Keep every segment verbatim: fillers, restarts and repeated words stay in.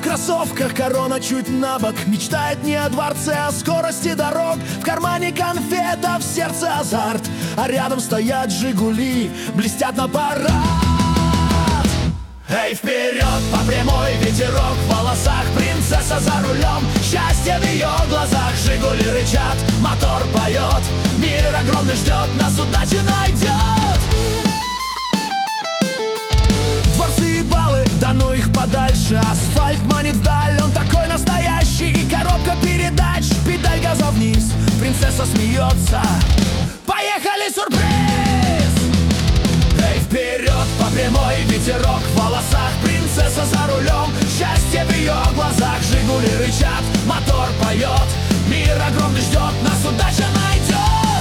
кроссовках, корона чуть на бок. Мечтает не о дворце, а о скорости дорог. В кармане конфета, в сердце азарт. А рядом стоят Жигули, блестят на парад. Эй, вперед по прямой, ветерок в волосах. Принцесса за рулем, счастье в ее глазах. Жигули рычат, мотор поет. Мир огромный ждет, нас удача найдет. Дворцы и баллы, да ну их подальше. Асфальт манит вдаль, он такой настоящий. И коробка передач, педаль газа вниз. Принцесса смеется. Поехали, сюрприз! Эй, вперед по прямой, ветерок в волосах. Принцесса за рулем, счастье в ее глазах. Жигули рычат, мотор поет. Мир огромный ждет, нас удача найдет.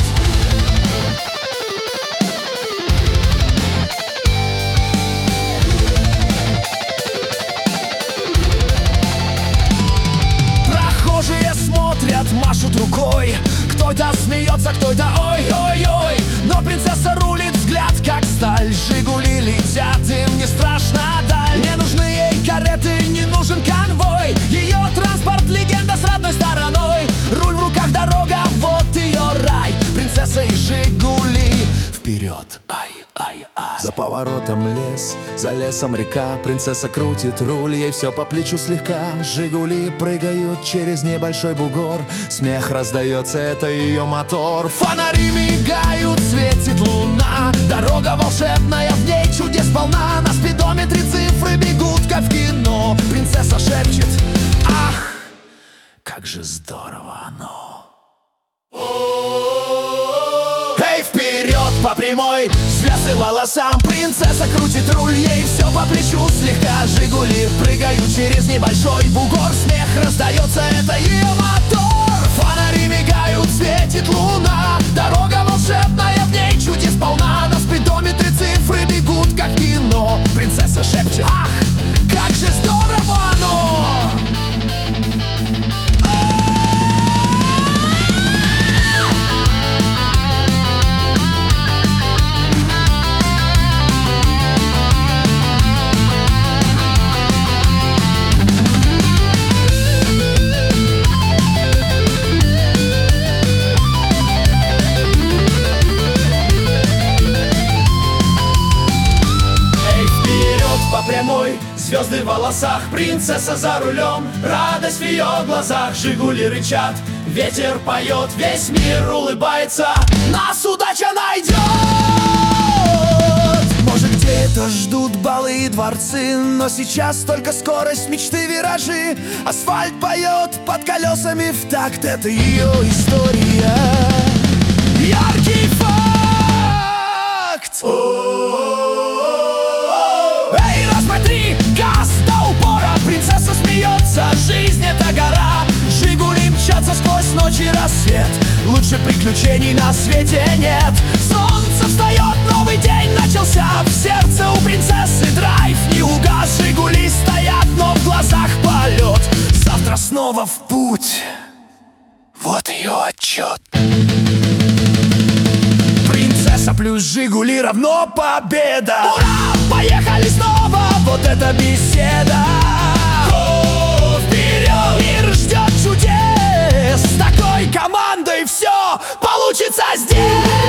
Прохожие смотрят, машут рукой. Кто-то смеется, кто-то ой-ой-ой. Но принцесса рулит, взгляд как сталь. Жигули летят, им не страшно даль. Не нужны ей кареты, не нужен конвой. Ее транспорт — легенда с родной стороной. Руль в руках, дорога, вот ее рай. Принцесса и Жигули вперед, ай-ай-ай. За поворотом лес, за лесом река. Принцесса крутит руль, ей все по плечу слегка. Жигули прыгают через небольшой бугор. Смех раздается, это ее мотор. Фонари мигают, светит луна. Дорога волшебная, в ней чудес полна. На спидометре цифры бегут, как в кино. Принцесса шепчет: ах, как же здорово оно. Эй, вперед по прямой, звезды волосам. Принцесса крутит руль, ей все по плечу слегка. Жигули прыгают через небольшой бугор. Смех раздается, это ее мотор. Фонари мигают, светит луна. Дорога волшебная, в ней чудес полна. На спидометре цифры бегут, как в кино. Принцесса шепчет: ах, как же здорово оно. Прямой, звезды в волосах. Принцесса за рулем, радость в ее глазах. Жигули рычат, ветер поет. Весь мир улыбается, нас удача найдет. Может, где-то ждут балы и дворцы, но сейчас только скорость, мечты, виражи. Асфальт поет под колесами в такт, это ее история. Яркий факт. Принцесса смеется, жизнь это гора. Жигули мчатся сквозь ночь и рассвет. Лучше приключений на свете нет. Солнце встает, новый день начался. В сердце у принцессы драйв не угас. Жигули стоят, но в глазах полет. Завтра снова в путь, вот ее отчет. Принцесса плюс Жигули равно победа. Ура! Поехали снова, вот эта беседа. О, вперед! Мир ждет чудес. С такой командой все получится здесь.